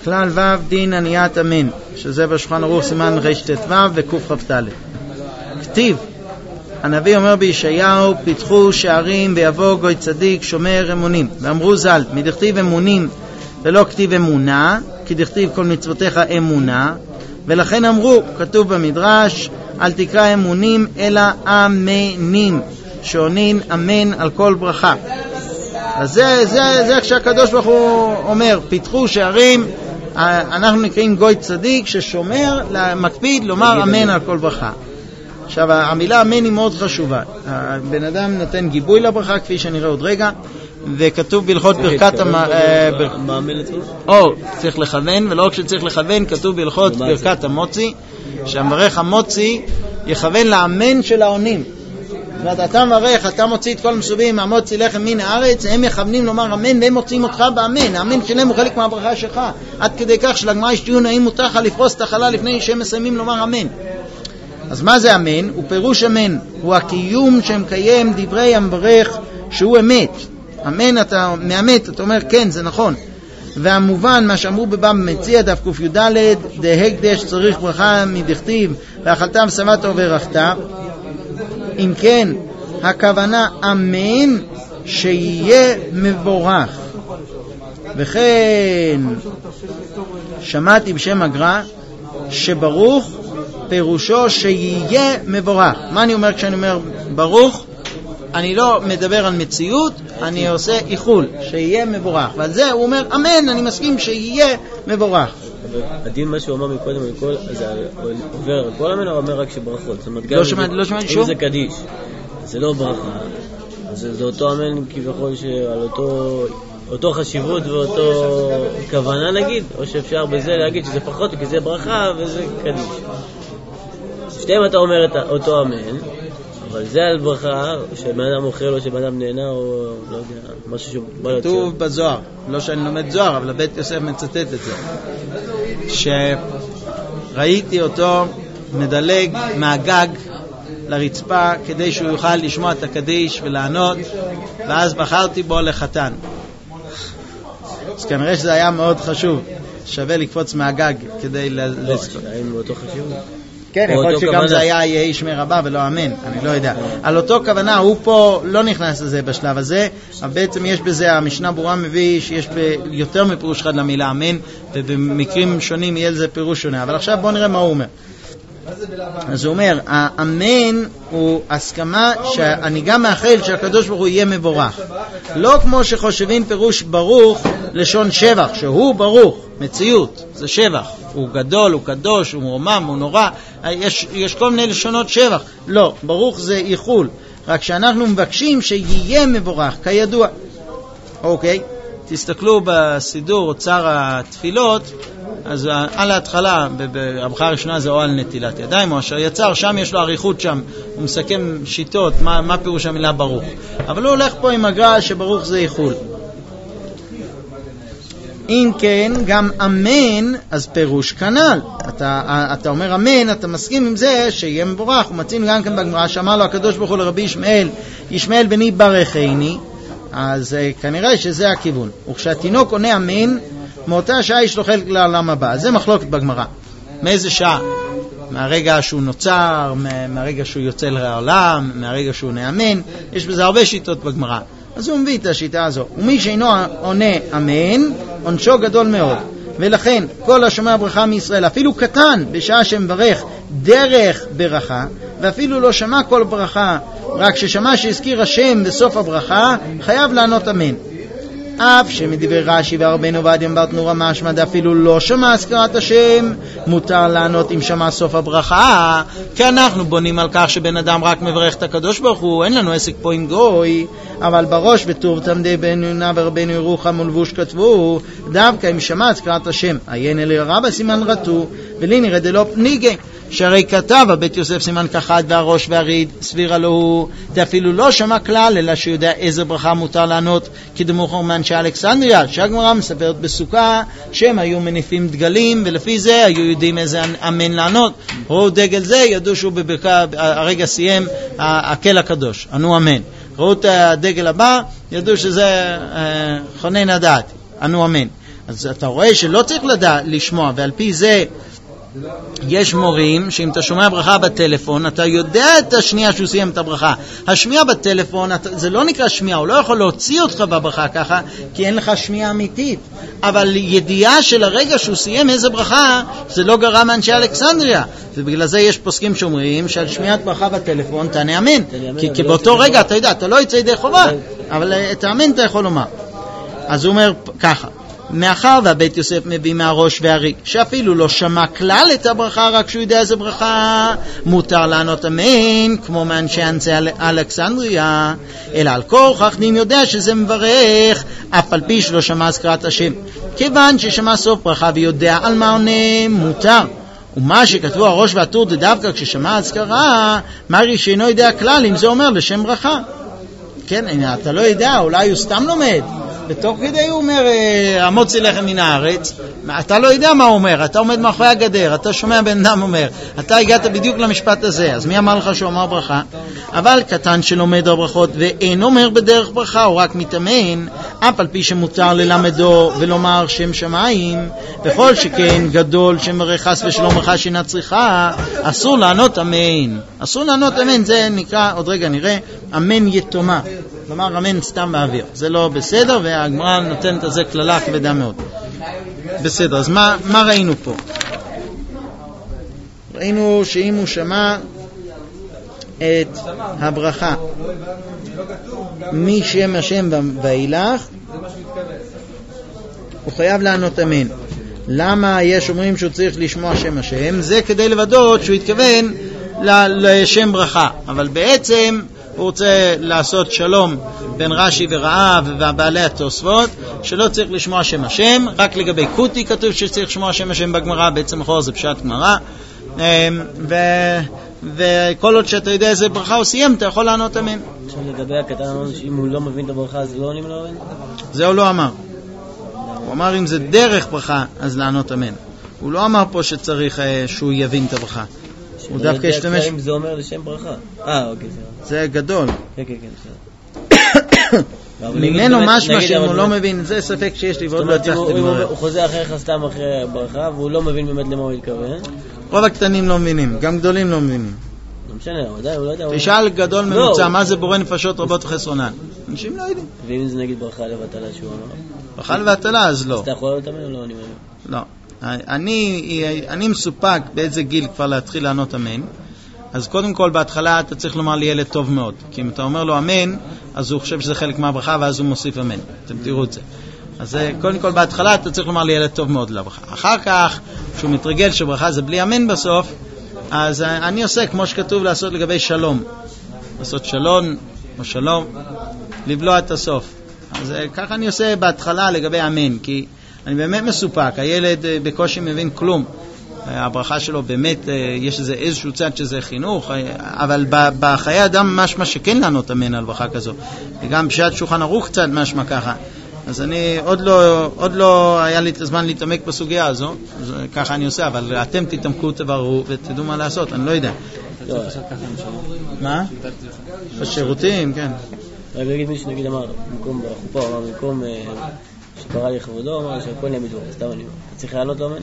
כלל ו' דין עניית אמן, שזה בשולחן ערוך סימן רט"ו וקכ"ד. כתיב, הנביא אומר בישעיהו, פיתחו שערים ויבוא גוי צדיק שומר אמונים. ואמרו ז"ל, מדכתיב אמונים ולא כתיב אמונה, כי דכתיב כל מצוותיך אמונה, ולכן אמרו, כתוב במדרש, אל תקרא אמונים אלא אמנים, שעונים אמן על כל ברכה. אז זה כשהקדוש ברוך הוא אומר, פיתחו שערים, אנחנו נקראים גוי צדיק ששומר, מקפיד לומר אמן על כל ברכה. עכשיו, המילה אמן היא מאוד חשובה. הבן אדם נותן גיבוי לברכה, כפי שנראה עוד רגע, וכתוב בהלכות ברכת צריך לכוון, ולא כשצריך לכוון, כתוב בהלכות ברכת המוציא, שהמברך המוציא יכוון לאמן של העונים. זאת אומרת, אתה מברך, אתה מוציא את כל המסובים, המוציא לחם מן הארץ, הם יכוונים לומר אמן, והם מוציאים אותך באמן. האמן שלהם הוא חלק מהברכה שלך, עד כדי כך שלגמרא יש דיון האם מותר לך לפרוס את החלה לפני שהם מסיימים לומר אמן. אז מה זה אמן? הוא פירוש אמן, הוא הקיום שמקיים דברי המברך שהוא אמת. אמן, אתה מאמת, אתה אומר כן, זה נכון. והמובן, מה שאמרו בבבא מציעא דף ק"ד, דהקדש צריך ברכה מדכתיב, ואכלת ושבעת וברכת. אם כן, הכוונה אמן שיהיה מבורך. וכן שמעתי בשם הגר"א שברוך פירושו שיהיה מבורך. מה אני אומר כשאני אומר ברוך? אני לא מדבר על מציאות, אני עושה איחול, שיהיה מבורך. ועל זה הוא אומר, אמן, אני מסכים שיהיה מבורך. הדין מה שהוא אמר מקודם, זה עובר על כל אמן, או אומר רק שברכות? לא שמעתי שום? אם זה קדיש, זה לא ברכה, אז זה אותו אמן כביכול שעל אותו חשיבות ואותו כוונה נגיד, או שאפשר בזה להגיד שזה פחות, כי זה ברכה וזה קדיש. שתיים אתה אומר את אותו אמן, אבל זה על ברכה, שבן אדם אוכל או שבן אדם נהנה או לא יודע, משהו שהוא בא יותר. כתוב בזוהר, לא שאני לומד זוהר, אבל בית יוסף מצטט את זה, שראיתי אותו מדלג מהגג לרצפה כדי שהוא יוכל לשמוע את הקדיש ולענות, ואז בחרתי בו לחתן. אז כנראה שזה היה מאוד חשוב, שווה לקפוץ מהגג כדי לזכות. לא, האם אותו חשוב? כן, יכול להיות שגם זה היה יהי שמי רבה ולא אמן, אני לא יודע. על אותו כוונה, הוא פה לא נכנס לזה בשלב הזה, אבל בעצם יש בזה, המשנה ברורה מביא שיש יותר מפירוש אחד למילה אמן, ובמקרים שונים יהיה לזה פירוש שונה. אבל עכשיו בואו נראה מה הוא אומר. אז הוא אומר, האמן הוא הסכמה שאני גם מאחל שהקדוש ברוך הוא יהיה מבורך. לא כמו שחושבים פירוש ברוך לשון שבח, שהוא ברוך, מציאות, זה שבח. הוא גדול, הוא קדוש, הוא מרומם, הוא נורא. יש כל מיני לשונות שבח. לא, ברוך זה איחול. רק שאנחנו מבקשים שיהיה מבורך, כידוע. אוקיי, תסתכלו בסידור אוצר התפילות, אז על ההתחלה, בהברכה הראשונה זה או על נטילת ידיים, או אשר יצר, שם יש לו עריכות שם, הוא מסכם שיטות, מה פירוש המילה ברוך. אבל הוא הולך פה עם הגר"א שברוך זה איחול. אם כן, גם אמן, אז פירוש כנ"ל. אתה אומר אמן, אתה מסכים עם זה שיהיה מבורך. ומצינו גם כן בגמרא שאמר לו הקדוש ברוך הוא לרבי ישמעאל, ישמעאל בני ברכני, אז כנראה שזה הכיוון. וכשהתינוק עונה אמן, מאותה שעה יש לו חלק לעולם הבא. זה מחלוקת בגמרא. מאיזה שעה? מהרגע שהוא נוצר, מהרגע שהוא יוצא לעולם, מהרגע שהוא נאמן. יש בזה הרבה שיטות בגמרא. אז הוא מביא את השיטה הזו. ומי שאינו עונה אמן, עונשו גדול מאוד. ולכן, כל השומע ברכה מישראל, אפילו קטן, בשעה שמברך דרך ברכה, ואפילו לא שמע כל ברכה, רק ששמע שהזכיר השם בסוף הברכה, חייב לענות אמן. אף שמדברי רש"י והרבנו עובדיה בר תנורא משמע אפילו לא שמע הזכרת השם, מותר לענות אם שמע סוף הברכה, כי אנחנו בונים על כך שבן אדם רק מברך את הקדוש ברוך הוא, אין לנו עסק פה עם גוי. אבל בראש וטוב תמדי בן יונה ורבנו ירוחם ולבוש כתבו, דווקא אם שמע הזכרת השם, עיין אלי רבא סימן רטו, ולי נראה דלא פניגי, שהרי כתב הבית יוסף סימן כחד והראש והריד, סבירה לו הוא, אפילו לא שמע כלל, אלא שיודע איזה ברכה מותר לענות, כדמוכר מאנשי אלכסנדריה, שהגמרא מספרת בסוכה, שהם היו מניפים דגלים, ולפי זה היו יודעים איזה אמן לענות. ראו דגל זה, ידעו שהוא בברכה, הרגע סיים, הקל הקדוש, ענו אמן. ראו את הדגל הבא, ידעו שזה חונן הדעת, ענו אמן. אז אתה רואה שלא צריך לשמוע, ועל פי זה יש מורים שאם אתה שומע ברכה בטלפון, אתה יודע את השנייה שהוא סיים את הברכה. השמיעה בטלפון, זה לא נקרא שמיעה, הוא לא יכול להוציא אותך בברכה ככה, כי אין לך שמיעה אמיתית. אבל ידיעה של הרגע שהוא סיים איזה ברכה, זה לא גרם מאנשי אלכסנדריה. ובגלל זה יש פוסקים שאומרים שעל שמיעת ברכה בטלפון תענה אמן. כי באותו רגע, אתה יודע, אתה לא יצא ידי חובה, אבל את האמן אתה יכול לומר. אז הוא אומר ככה, מאחר והבית יוסף מביא מהראש והריק שאפילו לא שמע כלל את הברכה, רק שהוא יודע איזה ברכה, מותר לענות אמן כמו מאנשי אלכסנדריה, אלא על כורח חכמים יודע שזה מברך אף על פי שלא שמע הזכרת השם. כיוון ששמע סוף ברכה ויודע על מה עונה, מותר. ומה שכתבו הראש והטור זה דווקא כששמע הזכרה, מרי שאינו יודע כלל אם זה אומר לשם ברכה. כן, אתה לא יודע, אולי הוא סתם לומד, בתוך כדי הוא אומר המוציא לחם מן הארץ, אתה לא יודע מה הוא אומר, אתה עומד מאחורי הגדר, אתה שומע בן אדם אומר, אתה הגעת בדיוק למשפט הזה, אז מי אמר לך שהוא אמר ברכה? אבל קטן שלומד הברכות ואין אומר בדרך ברכה, הוא רק מתאמן, אף על פי שמותר ללמדו ולומר שם שמיים, וכל שכן גדול שמראה חס ושלום ברכה שאינה צריכה, אסור לענות אמן. אסור לענות אמן, זה נקרא, עוד רגע נראה, אמן יתומה. כלומר, אמן סתם באוויר. זה לא בסדר, והגמרא נותנת על זה כללה כבדה מאוד. בסדר, אז מה ראינו פה? ראינו שאם הוא שמע את הברכה משם השם ואילך, הוא חייב לענות אמן. למה יש אומרים שהוא צריך לשמוע שם השם? זה כדי לוודאות שהוא התכוון לשם ברכה. אבל בעצם הוא רוצה לעשות שלום בין רש"י ורעב ובעלי התוספות, שלא צריך לשמוע שם השם. רק לגבי קוטי כתוב שצריך לשמוע שם השם בגמרא, בעצם אחור זה פשט גמרא. וכל עוד שאתה יודע איזה ברכה הוא סיים, אתה יכול לענות אמן. עכשיו לגבי הקטן אמרנו שאם הוא לא מבין את הברכה אז לא עונים לו אמן? זה הוא לא אמר. הוא אמר אם זה דרך ברכה אז לענות אמן. הוא לא אמר פה שצריך שהוא יבין את הברכה. הוא דווקא השתמש... אם זה אומר לשם ברכה. אוקיי. זה גדול. כן, בסדר. ממנו משמע שאם הוא לא מבין, זה ספק שיש לי ועוד לא הצלחתי לגמרי. הוא חוזר אחריך סתם אחרי הברכה והוא לא מבין באמת למה הוא התכוון. רוב הקטנים לא מבינים, גם גדולים לא מבינים. לא משנה, הוא לא יודע. תשאל גדול ממוצע, מה זה בורא נפשות רבות וחסרונן? אנשים לא יודעים. ואם זה נגיד ברכה לבטלה שהוא אמר? ברכה לבטלה, אז לא. אז אתה יכול לתאמן או לא? לא. אני מסופק באיזה גיל כבר להתחיל לענות אמן. אז קודם כל בהתחלה אתה צריך לומר לי ילד טוב מאוד, כי אם אתה אומר לו אמן אז הוא חושב שזה חלק מהברכה ואז הוא מוסיף אמן. אתם תראו את זה. אז קודם כל בהתחלה אתה צריך לומר לי ילד טוב מאוד לברכה. אחר כך כשהוא מתרגל שברכה זה בלי אמן בסוף, אז אני עושה כמו שכתוב לעשות לגבי שלום, לעשות שלום או שלום, לבלוע את הסוף. אז ככה אני עושה בהתחלה לגבי אמן, כי אני באמת מסופק, הילד בקושי מבין כלום. הברכה שלו באמת, יש איזשהו צד שזה חינוך, אבל בחיי אדם משמע שכן לענות אמן על ברכה כזו. וגם פשט שולחן ערוך קצת משמע ככה. אז אני עוד לא היה לי את הזמן להתעמק בסוגיה הזו, אז ככה אני עושה, אבל אתם תתעמקו, תברו ותדעו מה לעשות, אני לא יודע. מה? בשירותים, כן. רק להגיד מי שנגיד אמר, במקום בחופה, אמר במקום שקרא לי כבודו, אמר שהכל נהיה מדבור, סתם אני אומר. אתה צריך לענות לו אמן?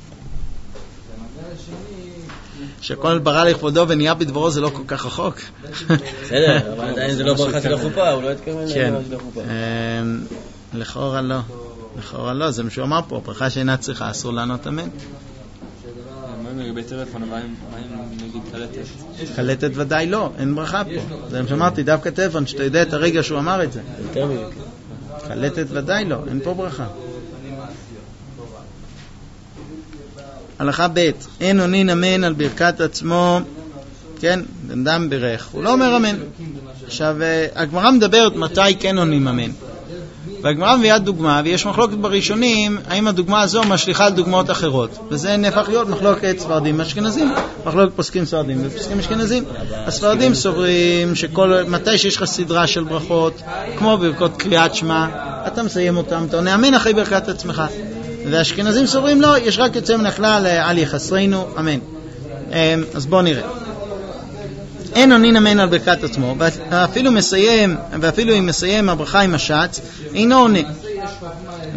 שכל ברא לכבודו ונהיה בדברו זה לא כל כך רחוק. בסדר, אבל עדיין זה לא ברכה של החופה, הוא לא התכוון לברכה של החופה. לכאורה לא. לכאורה לא, זה מה שהוא אמר פה, ברכה שאינה צריכה, אסור לענות אמן. מה לגבי טלפון, מה אם נגיד קלטת? קלטת ודאי לא, אין ברכה פה. זה מה שאמרתי, דווקא טלפון, שאתה יודע את הרגע שהוא אמר את זה. קלטת ודאי לא, אין פה ברכה. הלכה ב' אין עונין אמן על ברכת עצמו, כן, אדם ברך, הוא לא אומר אמן. עכשיו, הגמרא מדברת מתי כן עונים אמן. והגמרא מביאה דוגמה, ויש מחלוקת בראשונים, האם הדוגמה הזו משליחה על דוגמאות אחרות. וזה נהפך להיות מחלוקת ספרדים אשכנזים, מחלוקת פוסקים ספרדים ופוסקים אשכנזים. הספרדים סוברים מתי שיש לך סדרה של ברכות, כמו ברכות קריאת שמע, אתה מסיים אותם, אתה עונה אמן אחרי ברכת עצמך. והאשכנזים סוברים לא, יש רק יוצא מן הכלל על יחסרנו, אמן. אז בואו נראה. אין עונין אמן על ברכת עצמו, ואפילו אם מסיים הברכה עם השץ, אינו עונה.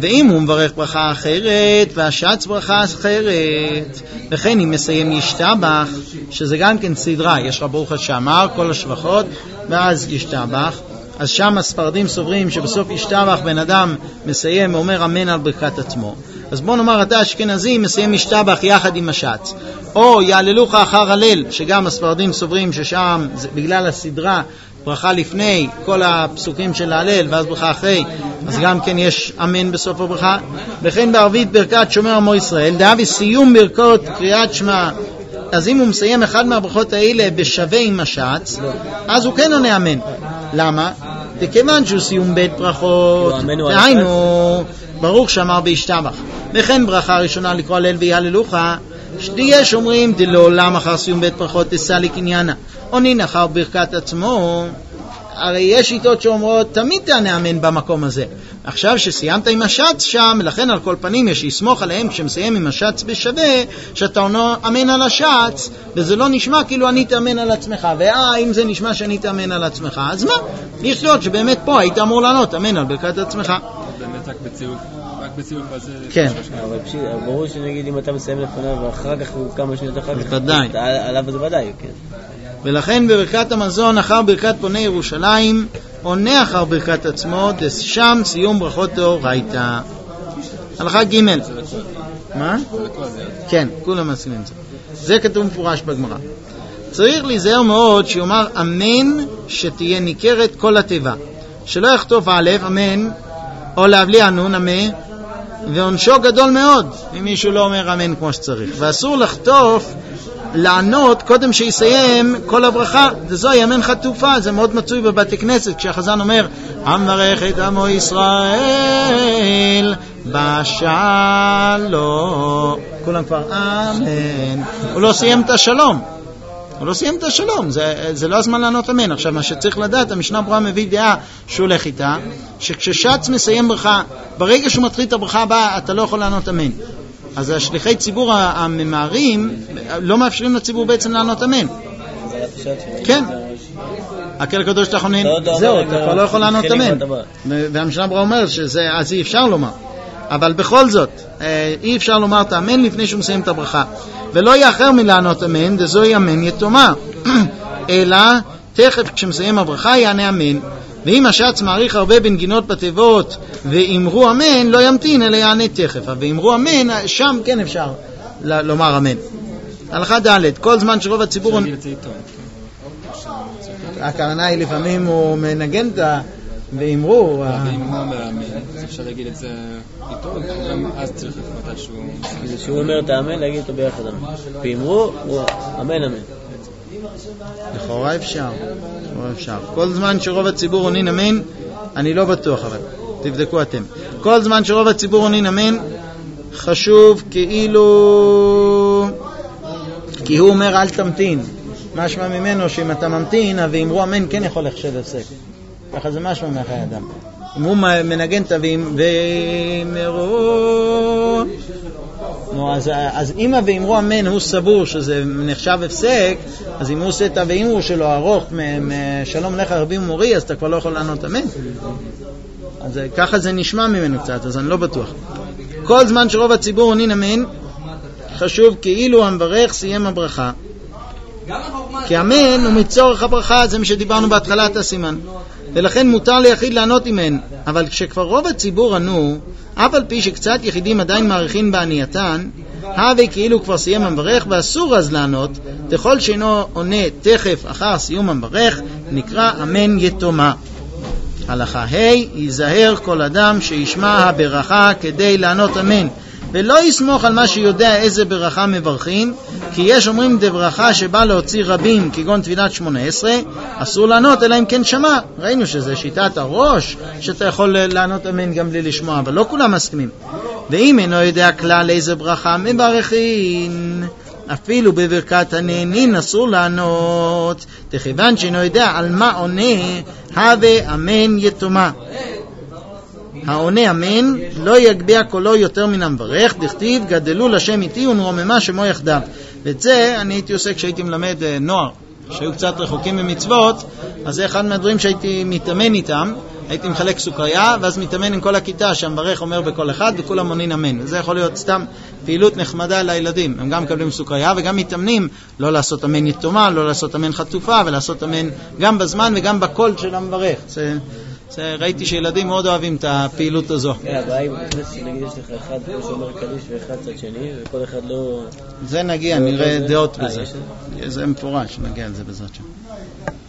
ואם הוא מברך ברכה אחרת והשץ ברכה אחרת, וכן אם מסיים ישתבח, שזה גם כן סדרה, יש לך ברוך השמר, כל השבחות, ואז ישתבח. אז שם הספרדים סוברים שבסוף ישתבח בן אדם מסיים ואומר אמן על ברכת עצמו. אז בוא נאמר אתה אשכנזי מסיים ישתבח יחד עם השץ, או יעללוך אחר הלל, שגם הספרדים סוברים ששם בגלל הסדרה ברכה לפני כל הפסוקים של ההלל ואז ברכה אחרי, אז גם כן יש אמן בסוף הברכה. וכן בערבית ברכת שומר עמו ישראל, דאבי סיום ברכות קריאת שמע, אז אם הוא מסיים אחד מהברכות האלה בשווה עם השץ, אז הוא כן עונה אמן. למה? וכיוון שהוא סיום בית ברכות, והיינו ברוך שמר בישתבח. וכן ברכה ראשונה לקרוא הלל ויהללוך, יש אומרים דלעולם אחר סיום בית ברכות תסע לקניינה, עונין אחר ברכת עצמו. הרי יש שיטות שאומרות תמיד תענה אמן במקום הזה. עכשיו שסיימת עם השץ שם, לכן על כל פנים יש לסמוך עליהם כשמסיים עם השץ בשווה, שאתה עונה אמן על השץ, וזה לא נשמע כאילו אני תאמן על עצמך. אם זה נשמע שאני תאמן על עצמך, אז מה? יש להיות שבאמת פה היית אמור לענות אמן על ברכת עצמך. באמת רק בצירוף הזה. כן. אבל ברור שנגיד אם אתה מסיים לפניו ואחר כך הוא כמה שניות אחר כך, ודאי. עליו זה ודאי, כן. ולכן בברכת המזון אחר ברכת פוני ירושלים עונה אחר ברכת עצמו, שם סיום ברכות דאורייתא. הלכה ג'. מה? כן, כולם מסכימים את זה. זה כתוב מפורש בגמרא. צריך להיזהר מאוד שיאמר אמן שתהיה ניכרת כל התיבה, שלא יכתוב א' אמן או להבלי ענון אמן, ועונשו גדול מאוד אם מישהו לא אומר אמן כמו שצריך. ואסור לחטוף לענות קודם שיסיים כל הברכה, וזוהי אמן חטופה. זה מאוד מצוי בבתי כנסת כשהחזן אומר המברך את עמו ישראל בשלום, כולם כבר אמן, הוא לא סיים את השלום, זה לא הזמן לענות אמן. עכשיו מה שצריך לדעת, המשנה ברורה מביא דעה שהוא הולך איתה, שכששץ מסיים ברכה, ברגע שהוא מתחיל את הברכה הבאה אתה לא יכול לענות אמן. אז השליחי ציבור הממהרים לא מאפשרים לציבור בעצם לענות אמן. כן, הקהל הקדוש תחונן, זהו, אתה כבר לא יכול לענות אמן. והמשנה ברורה אומר שזה, אז אי אפשר לומר, אבל בכל זאת אי אפשר לומר את האמן לפני שהוא מסיים את הברכה, ולא יאחר מלענות אמן, דזוהי אמן יתומה, אלא תכף כשמסיים הברכה יענה אמן. ואם השץ מעריך הרבה בנגינות בתיבות ואמרו אמן, לא ימתין אלא יענה תכף. ואמרו אמן, שם כן אפשר לומר אמן. הלכה ד', כל זמן שרוב הציבור הכוונה היא לפעמים הוא מנגן את ואמרו ואם הוא אומר אמן, אפשר להגיד את זה איתו, גם אז צריך מתישהו שהוא אומר את האמן, להגיד אותו ביחד אמן. ואמרו, אמן אמן. לכאורה אפשר. כל זמן שרוב הציבור עונים אמן, אני לא בטוח, אבל תבדקו אתם. כל זמן שרוב הציבור עונים אמן, חשוב כאילו, כי הוא אומר אל תמתין. משמע ממנו שאם אתה ממתין, ואמרו אמן כן יכול לחשב הפסק. ככה זה משמע מאחרי אדם. אם הוא מנגן תווים ואמרו, אז אם ואמרו אמן הוא סבור שזה נחשב הפסק, אז אם הוא עושה את ואמרו שלו ארוך משלום לך רבי ומורי, אז אתה כבר לא יכול לענות אמן. אז ככה זה נשמע ממנו קצת, אז אני לא בטוח. כל זמן שרוב הציבור עונים אמן, חשוב כאילו המברך סיים הברכה, כי אמן הוא מצורך הברכה, זה מה שדיברנו בהתחלת הסימן, ולכן מותר ליחיד לענות אמן. אבל כשכבר רוב הציבור ענו, אף על פי שקצת יחידים עדיין מעריכים בענייתן, הווי כאילו כבר סיים המברך, ואסור אז לענות, תכל שאינו עונה תכף אחר סיום המברך, נקרא אמן יתומה. הלכה ה', ייזהר כל אדם שישמע הברכה כדי לענות אמן, ולא יסמוך על מה שיודע איזה ברכה מברכים, כי יש אומרים דברכה שבא להוציא רבים, כגון תפילת 18, אסור לענות אלא אם כן שמע. ראינו שזה שיטת הראש, שאתה יכול לענות אמן גם בלי לשמוע, אבל לא כולם מסכימים. ואם אינו יודע כלל איזה ברכה מברכין, אפילו בברכת הנהנין אסור לענות, תכיוון שאינו יודע על מה עונה, הווה אמן יתומה. העונה אמן לא יגביה קולו יותר מן המברך, דכתיב גדלו לשם איתי ונרוממה שמו יחדיו. ואת זה אני הייתי עושה כשהייתי מלמד נוער שהיו קצת רחוקים במצוות, אז זה אחד מהדברים שהייתי מתאמן איתם, הייתי מחלק סוכריה, ואז מתאמן עם כל הכיתה, שהמברך אומר בכל אחד, וכולם עונים אמן. וזה יכול להיות סתם פעילות נחמדה לילדים. הם גם מקבלים סוכריה, וגם מתאמנים לא לעשות אמן יתומה, לא לעשות אמן חטופה, ולעשות אמן גם בזמן וגם בקול של המברך. ראיתי שילדים מאוד אוהבים את הפעילות הזו. הבעיה אם נגיד יש לך אחד שאומר קדיש ואחד צד שני, וכל אחד לא... זה נגיע, נראה דעות בזה. זה מפורש, נגיע על זה בעזרת שם.